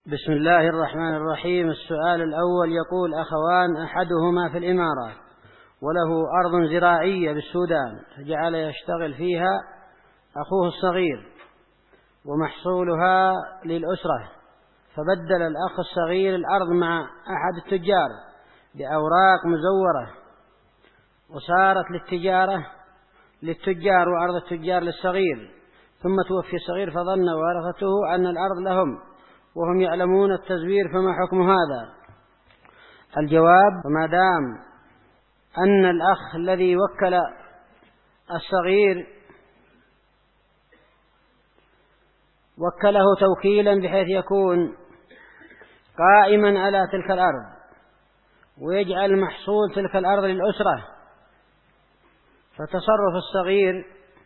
بسم الله الرحمن الرحيم. السؤال الأول يقول: أخوان أحدهما في الإمارات وله أرض زراعية بالسودان، فجعل يشتغل فيها أخوه الصغير ومحصولها للأسرة، فبدل الأخ الصغير الأرض مع أحد التجار بأوراق مزورة، وصارت للتجار وأرض التجار للصغير، ثم توفي الصغير فظن ورثته أن الأرض لهم وهم يعلمون التزوير، فما حكم هذا؟ الجواب: فما دام أن الأخ الذي وكل الصغير وكله توكيلا بحيث يكون قائما على تلك الأرض ويجعل محصول تلك الأرض للأسرة، فتصرف الصغير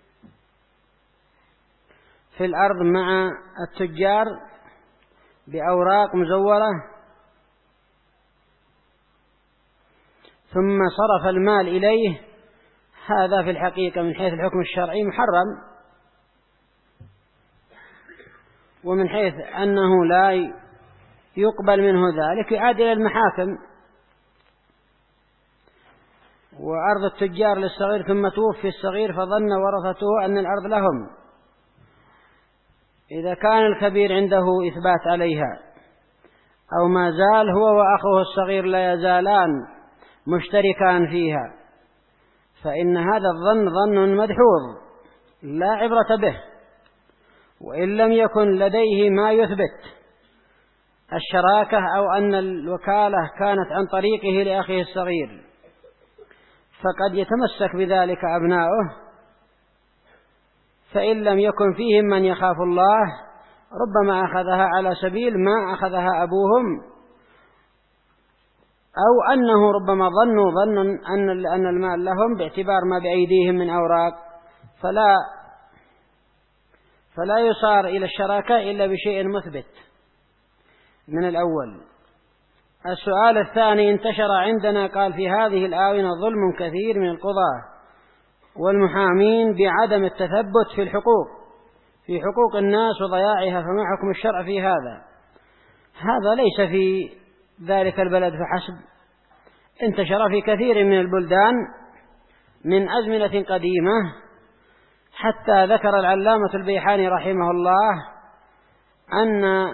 في الأرض مع التجار بأوراق مزورة ثم صرف المال إليه، هذا في الحقيقة من حيث الحكم الشرعي محرم، ومن حيث أنه لا يقبل منه ذلك يعاد إلى المحاكم. وأرض التجار للصغير ثم توفي الصغير فظن ورثته أن الأرض لهم، إذا كان الكبير عنده إثبات عليها أو ما زال هو وأخوه الصغير لا يزالان مشتركان فيها، فإن هذا الظن ظن مدحوظ لا عبرة به، وإن لم يكن لديه ما يثبت الشراكة أو أن الوكالة كانت عن طريقه لأخيه الصغير، فقد يتمسك بذلك أبناؤه، فإن لم يكن فيهم من يخاف الله ربما أخذها على سبيل ما أخذها أبوهم، أو أنه ربما ظنوا أن المال لهم باعتبار ما بأيديهم من أوراق، فلا يصار إلى الشراكة إلا بشيء مثبت من الأول. السؤال الثاني: انتشر عندنا قال في هذه الآونة ظلم كثير من القضاة والمحامين بعدم التثبت في حقوق الناس وضياعها، فما حكم الشرع في هذا؟ هذا ليس في ذلك البلد فحسب، انتشر في كثير من البلدان من أزمنة قديمة، حتى ذكر العلامة البيحاني رحمه الله أن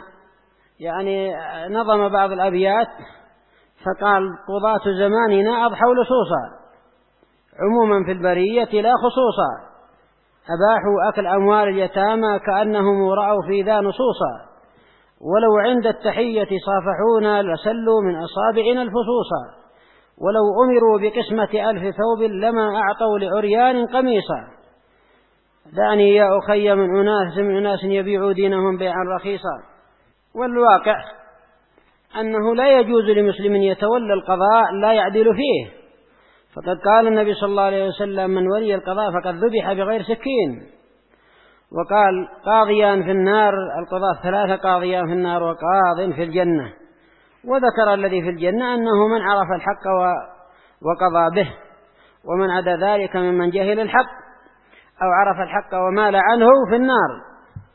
نظم بعض الأبيات فقال: قضاة زماننا أضحوا لصوصا عموما في البرية لا خصوصا، أباحوا أكل أموال اليتامى كأنهم رأوا في ذا نصوصا، ولو عند التحية صافحونا لسلوا من أصابعنا الفصوصا، ولو أمروا بقسمة 1000 ثوب لما أعطوا لعريان قميصا، دعني يا أخي من أناس يبيعوا دينهم بيعا رخيصا. والواقع أنه لا يجوز لمسلم يتولى القضاء لا يعدل فيه، فقد قال النبي صلى الله عليه وسلم: من ولي القضاء فقد ذبح بغير سكين. وقال: قاضيان في النار، القضاة 3 قاضيان في النار وقاض في الجنة، وذكر الذي في الجنة أنه من عرف الحق وقضى به، ومن عدا ذلك ممن جهل الحق أو عرف الحق ومال عنه في النار.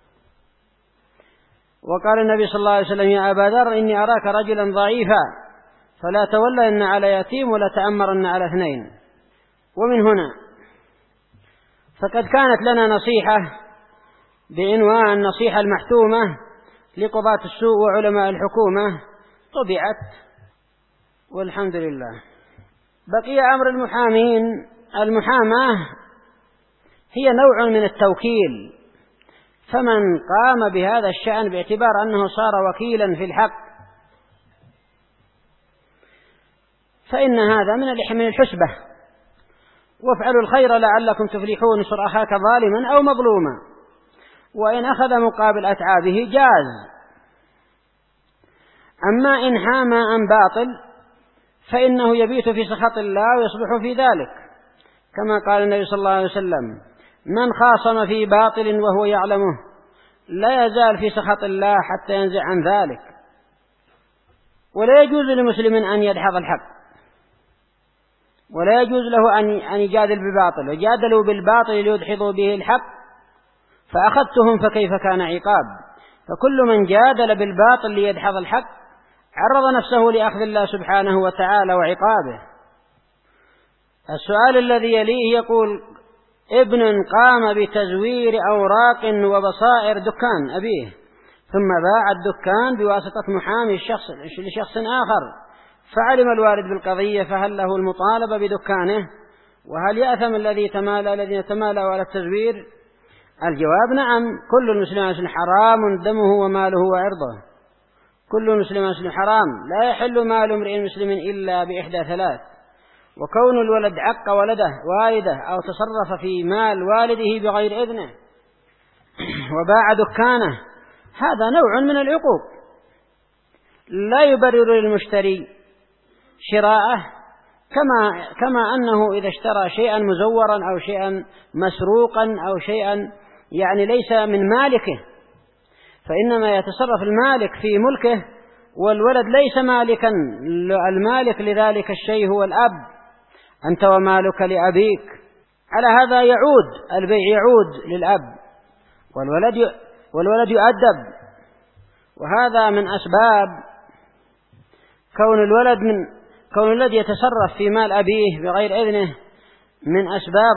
وقال النبي صلى الله عليه وسلم: يا أبا ذر إني أراك رجلا ضعيفا فلا تولين على يتيم ولا تأمرن على 2. ومن هنا فقد كانت لنا نصيحة بعنوان النصيحة المحتومة لقضاة السوء وعلماء الحكومة، طبعت والحمد لله. بقي أمر المحامين. المحاماة هي نوع من التوكيل، فمن قام بهذا الشأن باعتبار أنه صار وكيلا في الحق فإن هذا من الحسبة. وافعلوا الخير لعلكم تفلحون، انصر أخاك ظالما أو مظلوما، وإن أخذ مقابل أتعابه جاز. أما إن حام عن باطل فإنه يبيت في سخط الله ويصبح في ذلك، كما قال النبي صلى الله عليه وسلم: من خاصم في باطل وهو يعلمه لا يزال في سخط الله حتى ينزع عن ذلك. ولا يجوز لمسلم أن يدحض الحق، ولا يجوز له أن يجادل بباطل، وجادلوا بالباطل ليدحضوا به الحق فأخذتهم فكيف كان عقاب. فكل من جادل بالباطل ليدحض الحق عرض نفسه لأخذ الله سبحانه وتعالى وعقابه. السؤال الذي يليه يقول: ابن قام بتزوير أوراق وبصائر دكان أبيه، ثم باع الدكان بواسطة محامي لشخص آخر، فعلم الوالد بالقضية، فهل له المطالبة بدكانه؟ وهل يأثم الذين تمالوا على التزوير؟ الجواب: نعم، كل المسلم حرام دمه وماله وعرضه. كل المسلم حرام، لا يحل مال امرئ مسلم إلا بإحدى ثلاث: وكون الولد عق والده أو تصرف في مال والده بغير إذنه وباع دكانه، هذا نوع من العقوق لا يبرر للمشتري شراءه، كما أنه إذا اشترى شيئا مزورا أو شيئا مسروقا أو شيئا يعني ليس من مالكه، فإنما يتصرف المالك في ملكه، والولد ليس مالكا، المالك لذلك الشيء هو الأب، أنت ومالك لأبيك. على هذا يعود البيع، يعود للأب، والولد يؤدب. وهذا من أسباب كون الولد يتصرف في مال أبيه بغير إذنه، من أسباب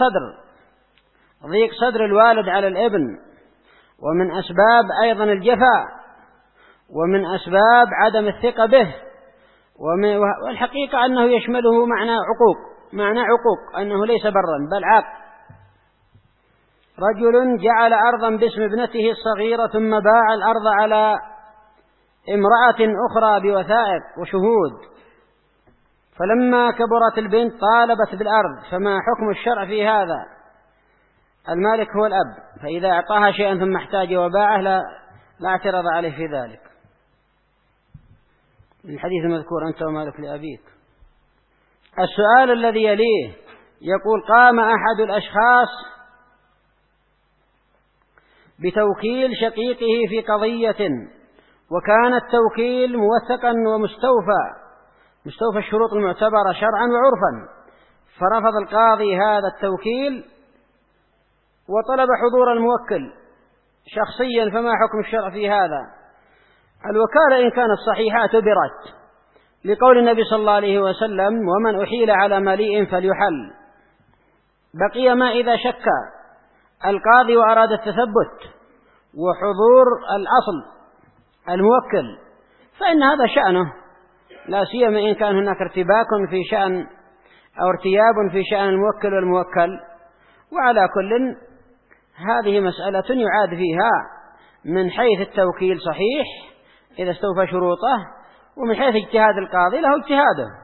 ضيق صدر الوالد على الابن، ومن أسباب أيضا الجفاء، ومن أسباب عدم الثقة به. والحقيقة أنه يشمله معنى عقوق، أنه ليس برا بل عاق. رجل جعل أرضا باسم ابنته الصغيرة ثم باع الأرض على امرأة أخرى بوثائق وشهود، فلما كبرت البنت طالبت بالأرض، فما حكم الشرع في هذا؟ المالك هو الأب، فإذا أعطاها شيئا ثم احتاج وباعه لا اعتراض عليه في ذلك. الحديث المذكور: أنت ومالك لأبيك. السؤال الذي يليه يقول: قام أحد الأشخاص بتوكيل شقيقه في قضية، وكان التوكيل موثقا مستوفى الشروط المعتبرة شرعا وعرفا، فرفض القاضي هذا التوكيل وطلب حضور الموكل شخصيا، فما حكم الشرع في هذا؟ الوكالة إن كانت صحيحة اعتبرت، لقول النبي صلى الله عليه وسلم: ومن أحيل على مليء فليحل. بقي ما إذا شك القاضي وأراد التثبت وحضور الأصل الموكل، فإن هذا شأنه، لا سيما إن كان هناك ارتباك في شأن أو ارتياب في شأن الموكل والموكل. وعلى كل، هذه مسألة يعاد فيها من حيث التوكيل صحيح إذا استوفى شروطه، ومن حيث اجتهاد القاضي له اجتهاده.